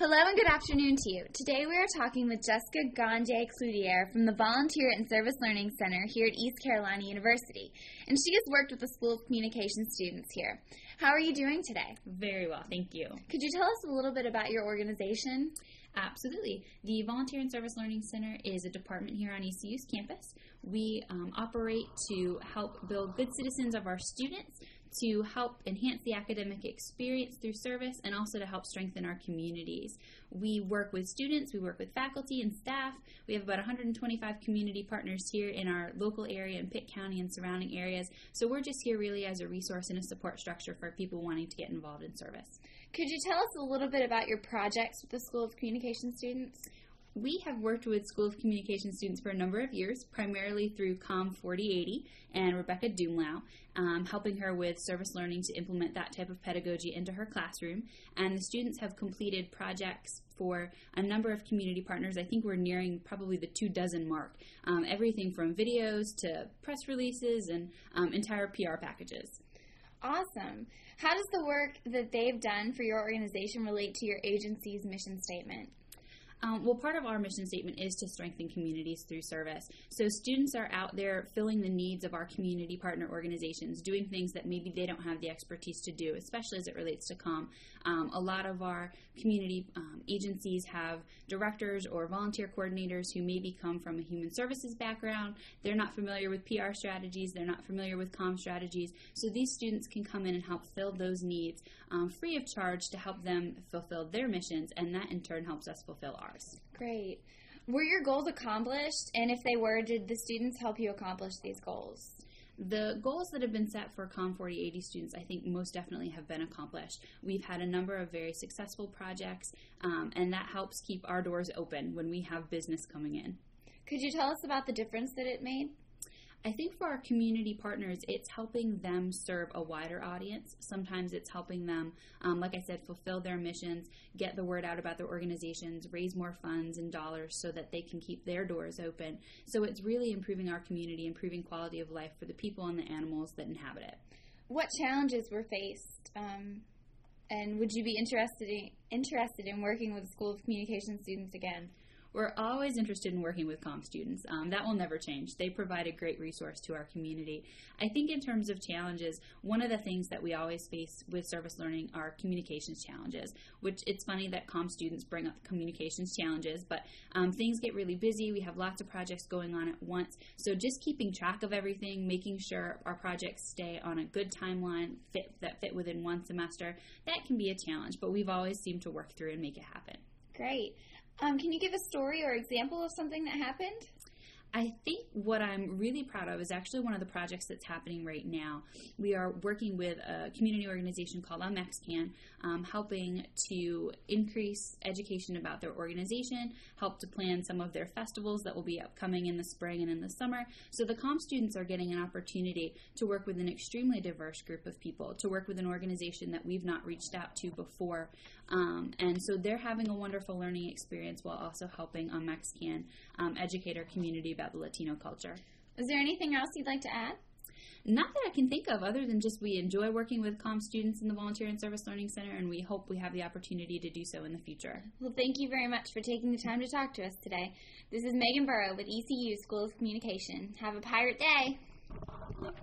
Hello and good afternoon to you. Today we are talking with Jessica Gandier-Cloutier from the Volunteer and Service Learning Center here at East Carolina University, and she has worked with the School of Communication students here. How are you doing today? Very well, thank you. Could you tell us a little bit about your organization? Absolutely. The Volunteer and Service Learning Center is a department here on ECU's campus. We operate to help build good citizens of our students, to help enhance the academic experience through service, and also to help strengthen our communities. We work with students, we work with faculty and staff. We have about 125 community partners here in our local area in Pitt County and surrounding areas. So we're just here really as a resource and a support structure for people wanting to get involved in service. Could you tell us a little bit about your projects with the School of Communication students? We have worked with School of Communication students for a number of years, primarily through COM 4080 and Rebecca Dumlau, helping her with service learning to implement that type of pedagogy into her classroom. And the students have completed projects for a number of community partners. I think we're nearing probably the 24 mark. Everything from videos to press releases and entire PR packages. Awesome. How does the work that they've done for your organization relate to your agency's mission statement? Well, part of our mission statement is to strengthen communities through service. So students are out there filling the needs of our community partner organizations, doing things that maybe they don't have the expertise to do, especially as it relates to COM. A lot of our community agencies have directors or volunteer coordinators who maybe come from a human services background. They're not familiar with PR strategies. They're not familiar with COM strategies. So these students can come in and help fill those needs free of charge to help them fulfill their missions, and that in turn helps us fulfill ours. Great. Were your goals accomplished? And if they were, did the students help you accomplish these goals? The goals that have been set for COM 4080 students, I think most definitely have been accomplished. We've had a number of very successful projects, and that helps keep our doors open when we have business coming in. Could you tell us about the difference that it made? I think for our community partners, it's helping them serve a wider audience. Sometimes it's helping them, like I said, fulfill their missions, get the word out about their organizations, raise more funds and dollars so that they can keep their doors open. So it's really improving our community, improving quality of life for the people and the animals that inhabit it. What challenges were faced, and would you be interested in working with School of Communication students again? We're always interested in working with COM students. That will never change. They provide a great resource to our community. I think in terms of challenges, one of the things that we always face with service learning are communications challenges, which it's funny that COM students bring up communications challenges, but things get really busy. We have lots of projects going on at once. So just keeping track of everything, making sure our projects stay on a good timeline that fit within one semester, that can be a challenge, but we've always seemed to work through and make it happen. Great. Can you give a story or example of something that happened? I think what I'm really proud of is actually one of the projects that's happening right now. We are working with a community organization called MEXCAN, helping to increase education about their organization, help to plan some of their festivals that will be upcoming in the spring and in the summer. So the COM students are getting an opportunity to work with an extremely diverse group of people, to work with an organization that we've not reached out to before. And so they're having a wonderful learning experience while also helping MEXCAN educate our community about the Latino culture. Is there anything else you'd like to add? Not that I can think of, other than just we enjoy working with COM students in the Volunteer and Service Learning Center, and we hope we have the opportunity to do so in the future. Well, thank you very much for taking the time to talk to us today. This is Megan Burrow with ECU School of Communication. Have a pirate day.